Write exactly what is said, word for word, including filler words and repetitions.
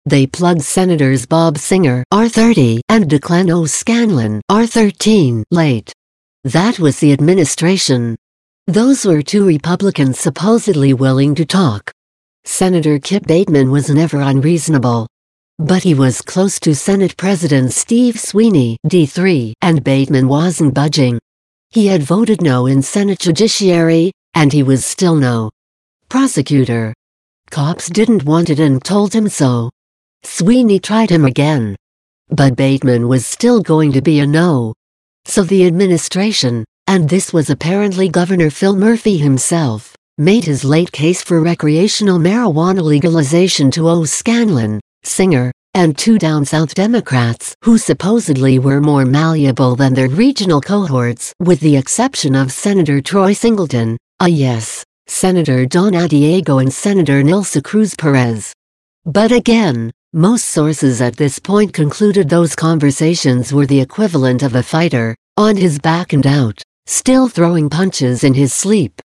They plugged Senators Bob Singer, R thirty, and Declan O'Scanlan, R thirteen, late. That was the administration. Those were two Republicans supposedly willing to talk. Senator Kip Bateman was never unreasonable. But he was close to Senate President Steve Sweeney, D three, and Bateman wasn't budging. He had voted no in Senate Judiciary, and he was still no prosecutor. Cops didn't want it and told him so. Sweeney tried him again. But Bateman was still going to be a no. So the administration, and this was apparently Governor Phil Murphy himself, made his late case for recreational marijuana legalization to O'Scanlan, Singer, and two down South Democrats who supposedly were more malleable than their regional cohorts, with the exception of Senator Troy Singleton, a yes, Senator Don Addiego and Senator Nilsa Cruz Perez. But again, most sources at this point concluded those conversations were the equivalent of a fighter, on his back and out, still throwing punches in his sleep.